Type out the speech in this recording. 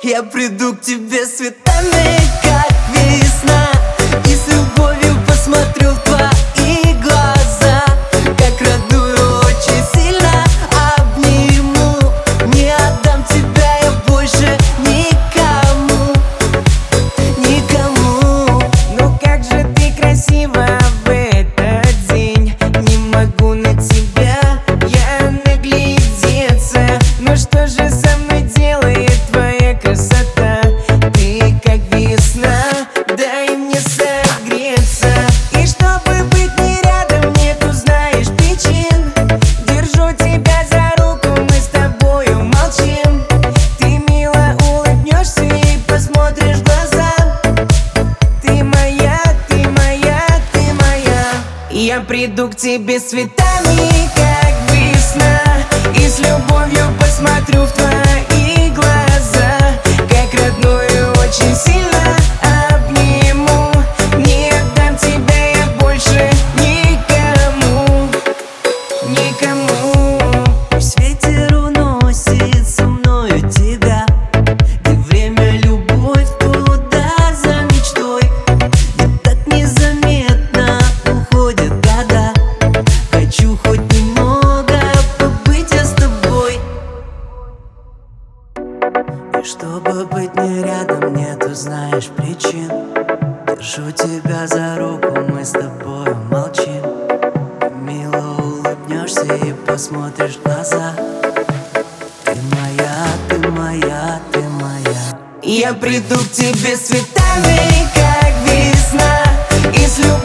Я приду к тебе с цветами, как весна, и с любовью посмотрю в твои глаза. Как родную очень сильно обниму. Не отдам тебя я больше никому, никому. Ну как же ты красива в этот день. Не могу на тебя я наглядеться. Ну что же со мной делает твоя красота? Ты как весна, дай мне согреться. И чтобы быть не рядом, нету, знаешь, причин. Держу тебя за руку, мы с тобою молчим. Ты мило улыбнешься и посмотришь в глаза. Ты моя, ты моя, ты моя. Я приду к тебе с цветами, как весна, и с любовью посмотрю в твои глаза. Как родную очень сильно обниму. Не отдам тебя я больше никому, никому. Пусть ветер уносит со мною тебя, где время, любовь туда за мечтой. Где так незаметно уходят года. Хочу хоть немного побыть я с тобой. И чтобы быть не рядом, нету, знаешь, причин. Держу тебя за руку, мы с тобой молчим. Мило улыбнешься и посмотришь в глаза. Ты моя, ты моя, ты моя. Я приду к тебе с цветами, как весна, и с любовью